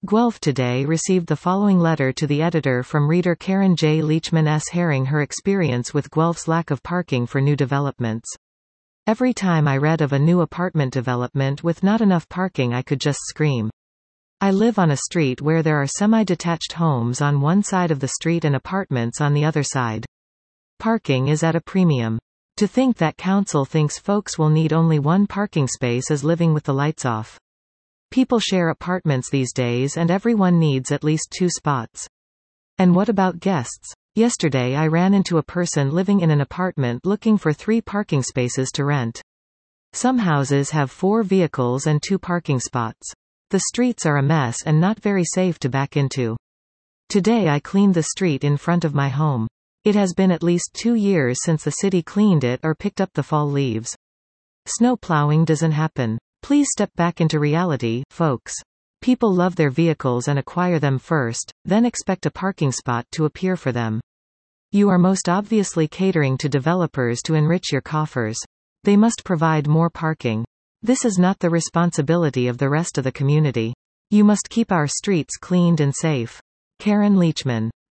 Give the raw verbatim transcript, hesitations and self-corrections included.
Guelph Today received the following letter to the editor from reader Karen J. Leachman S. Herring her experience with Guelph's lack of parking for new developments. Every time I read of a new apartment development with not enough parking I could just scream. I live on a street where there are semi-detached homes on one side of the street and apartments on the other side. Parking is at a premium. To think that council thinks folks will need only one parking space is living with the lights off. People share apartments these days and everyone needs at least two spots. And what about guests? Yesterday I ran into a person living in an apartment looking for three parking spaces to rent. Some houses have four vehicles and two parking spots. The streets are a mess and not very safe to back into. Today I cleaned the street in front of my home. It has been at least two years since the city cleaned it or picked up the fall leaves. Snow plowing doesn't happen. Please step back into reality, folks. People love their vehicles and acquire them first, then expect a parking spot to appear for them. You are most obviously catering to developers to enrich your coffers. They must provide more parking. This is not the responsibility of the rest of the community. You must keep our streets cleaned and safe. Karen Leachman.